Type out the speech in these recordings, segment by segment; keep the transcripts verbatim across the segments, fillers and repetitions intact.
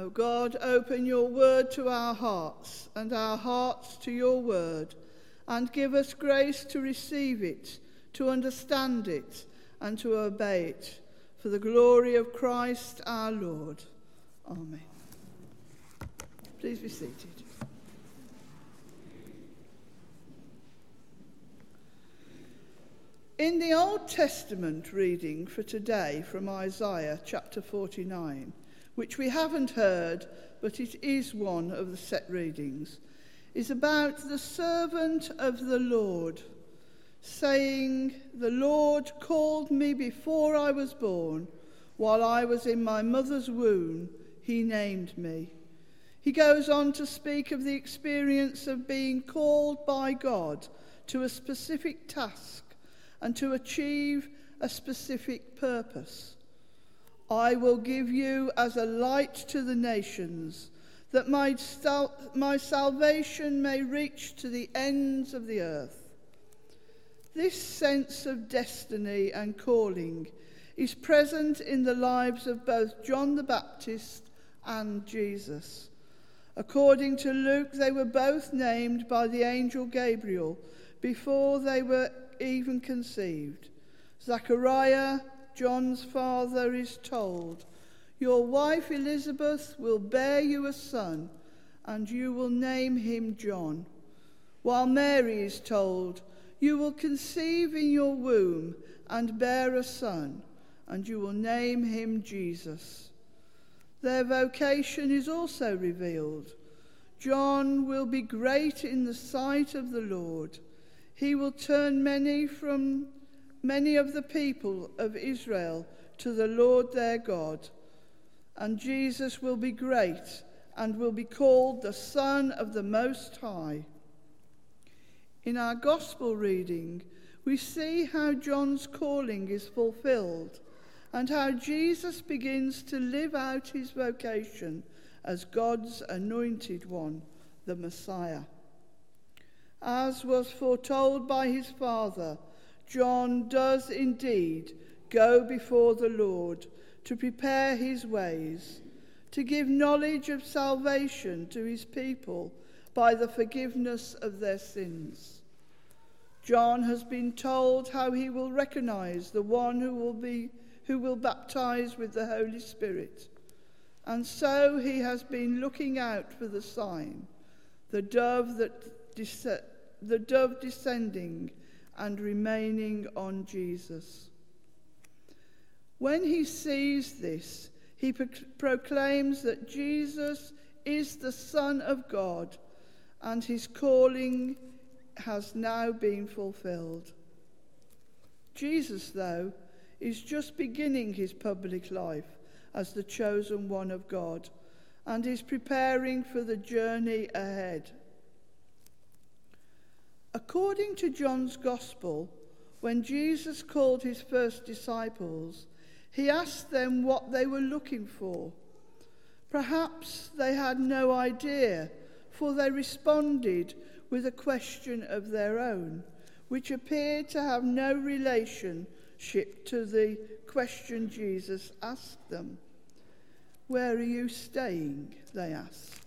O God, open your word to our hearts and our hearts to your word, and give us grace to receive it, to understand it, and to obey it, for the glory of Christ our Lord. Amen. Please be seated. In the Old Testament reading for today from Isaiah chapter forty-nine, which we haven't heard, but it is one of the set readings, is about the servant of the Lord, saying, "The Lord called me before I was born. While I was in my mother's womb, he named me." He goes on to speak of the experience of being called by God to a specific task and to achieve a specific purpose. "I will give you as a light to the nations, that my, sal- my salvation may reach to the ends of the earth." This sense of destiny and calling is present in the lives of both John the Baptist and Jesus. According to Luke, they were both named by the angel Gabriel before they were even conceived. Zechariah, John's father, is told, "Your wife Elizabeth will bear you a son, and you will name him John." While Mary is told, "You will conceive in your womb and bear a son, and you will name him Jesus." Their vocation is also revealed. John will be great in the sight of the Lord. He will turn many from many of the people of Israel to the Lord their God. And Jesus will be great and will be called the Son of the Most High. In our gospel reading, we see how John's calling is fulfilled and how Jesus begins to live out his vocation as God's anointed one, the Messiah. As was foretold by his father, John does indeed go before the Lord to prepare his ways, to give knowledge of salvation to his people by the forgiveness of their sins. John has been told how he will recognize the one who will be who will baptize with the Holy Spirit. And so he has been looking out for the sign, the dove that des- the dove descending and remaining on Jesus. When he sees this, he pro- proclaims that Jesus is the Son of God, and his calling has now been fulfilled. Jesus, though, is just beginning his public life as the chosen one of God, and is preparing for the journey ahead. According to John's Gospel, when Jesus called his first disciples, he asked them what they were looking for. Perhaps they had no idea, for they responded with a question of their own, which appeared to have no relationship to the question Jesus asked them. "Where are you staying?" they asked.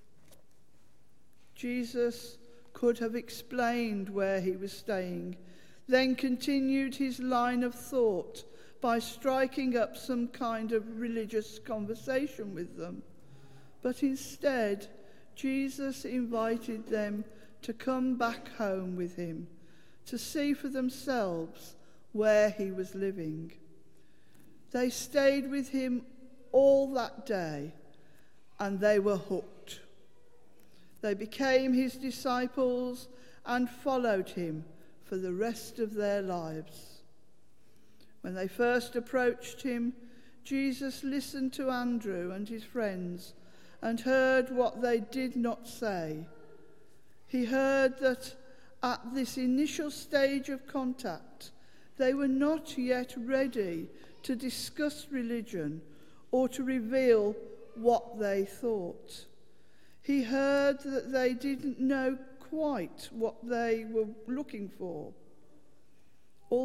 Jesus could have explained where he was staying, then continued his line of thought by striking up some kind of religious conversation with them. But instead, Jesus invited them to come back home with him, to see for themselves where he was living. They stayed with him all that day, and they were hooked. They became his disciples and followed him for the rest of their lives. When they first approached him, Jesus listened to Andrew and his friends and heard what they did not say. He heard that at this initial stage of contact, they were not yet ready to discuss religion or to reveal what they thought. He heard that they didn't know quite what they were looking for.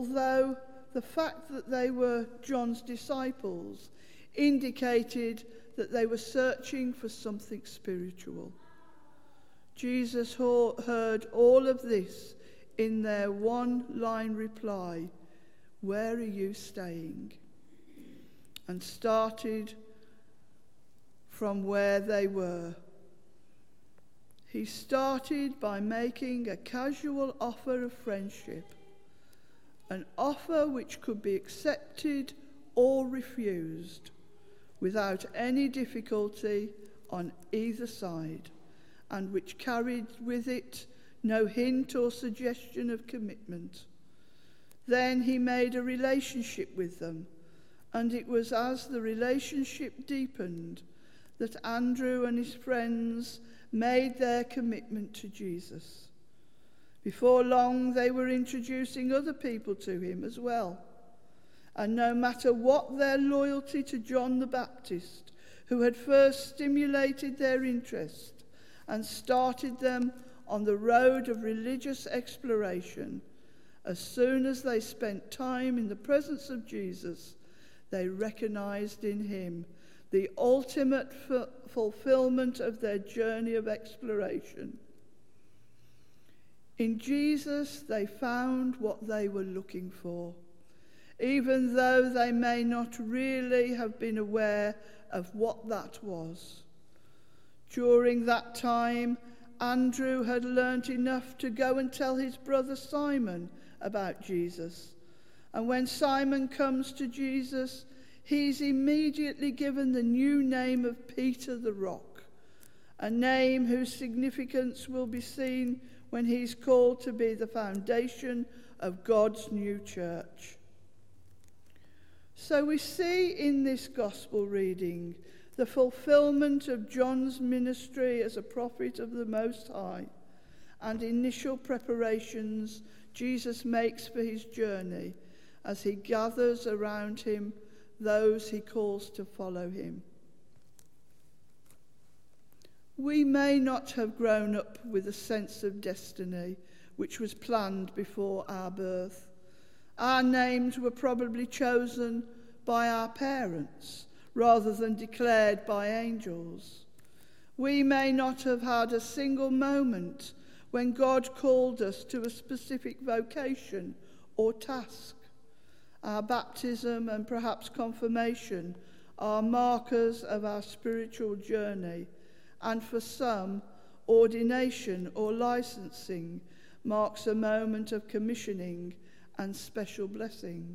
Although the fact that they were John's disciples indicated that they were searching for something spiritual. Jesus heard all of this in their one-line reply, "Where are you staying?" and started from where they were. He started by making a casual offer of friendship, an offer which could be accepted or refused without any difficulty on either side, and which carried with it no hint or suggestion of commitment. Then he made a relationship with them, and it was as the relationship deepened that Andrew and his friends made their commitment to Jesus. Before long, they were introducing other people to him as well. And no matter what their loyalty to John the Baptist, who had first stimulated their interest and started them on the road of religious exploration, as soon as they spent time in the presence of Jesus, they recognized in him the ultimate f- fulfillment of their journey of exploration. In Jesus, they found what they were looking for, even though they may not really have been aware of what that was. During that time, Andrew had learnt enough to go and tell his brother Simon about Jesus. And when Simon comes to Jesus, he's immediately given the new name of Peter the Rock, a name whose significance will be seen when he's called to be the foundation of God's new church. So we see in this gospel reading the fulfillment of John's ministry as a prophet of the Most High and initial preparations Jesus makes for his journey as he gathers around him those he calls to follow him. We may not have grown up with a sense of destiny which was planned before our birth. Our names were probably chosen by our parents rather than declared by angels. We may not have had a single moment when God called us to a specific vocation or task. Our baptism and perhaps confirmation are markers of our spiritual journey, and for some, ordination or licensing marks a moment of commissioning and special blessing.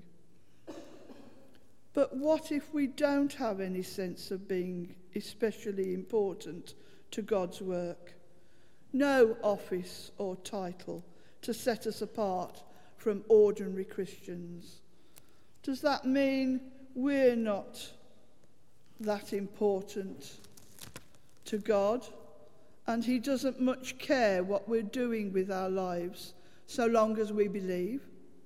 But what if we don't have any sense of being especially important to God's work? No office or title to set us apart from ordinary Christians. Does that mean we're not that important to God and he doesn't much care what we're doing with our lives so long as we believe?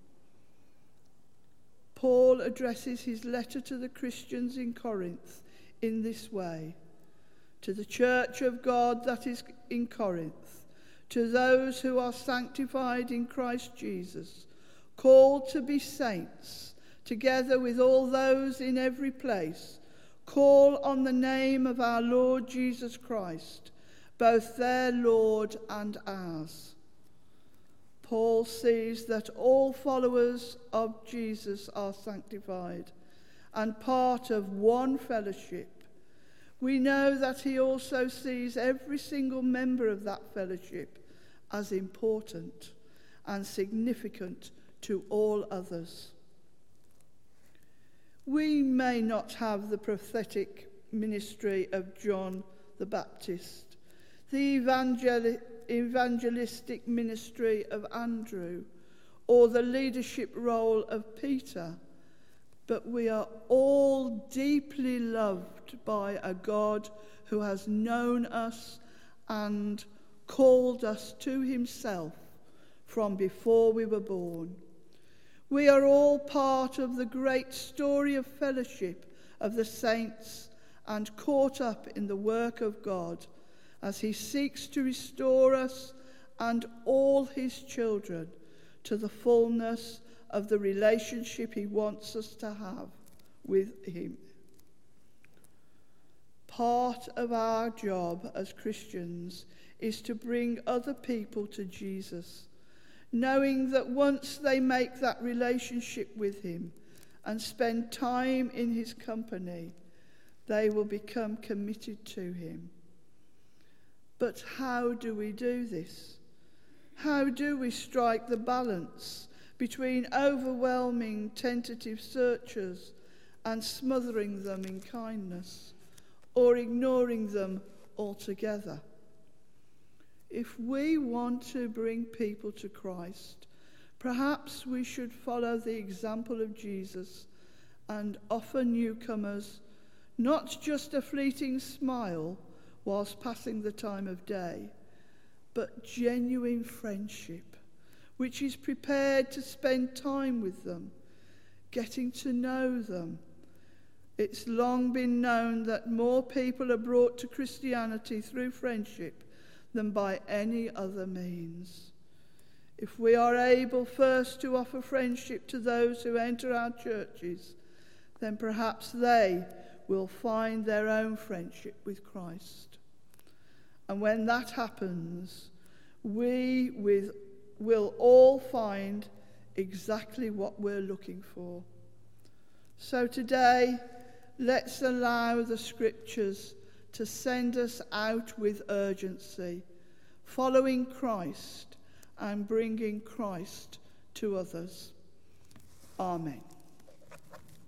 Paul addresses his letter to the Christians in Corinth in this way: to the church of God that is in Corinth, to those who are sanctified in Christ Jesus, called to be saints, together with all those in every place, call on the name of our Lord Jesus Christ, both their Lord and ours. Paul sees that all followers of Jesus are sanctified and part of one fellowship. We know that he also sees every single member of that fellowship as important and significant to all others. We may not have the prophetic ministry of John the Baptist, the evangel- evangelistic ministry of Andrew, or the leadership role of Peter, but we are all deeply loved by a God who has known us and called us to himself from before we were born. We are all part of the great story of fellowship of the saints and caught up in the work of God as he seeks to restore us and all his children to the fullness of the relationship he wants us to have with him. Part of our job as Christians is to bring other people to Jesus, knowing that once they make that relationship with him and spend time in his company, they will become committed to him. But how do we do this? How do we strike the balance between overwhelming tentative searches and smothering them in kindness, or ignoring them altogether? If we want to bring people to Christ, perhaps we should follow the example of Jesus and offer newcomers not just a fleeting smile whilst passing the time of day, but genuine friendship, which is prepared to spend time with them, getting to know them. It's long been known that more people are brought to Christianity through friendship than by any other means. If we are able first to offer friendship to those who enter our churches, then perhaps they will find their own friendship with Christ. And when that happens, we with, will all find exactly what we're looking for. So today, let's allow the scriptures to send us out with urgency, following Christ and bringing Christ to others. Amen.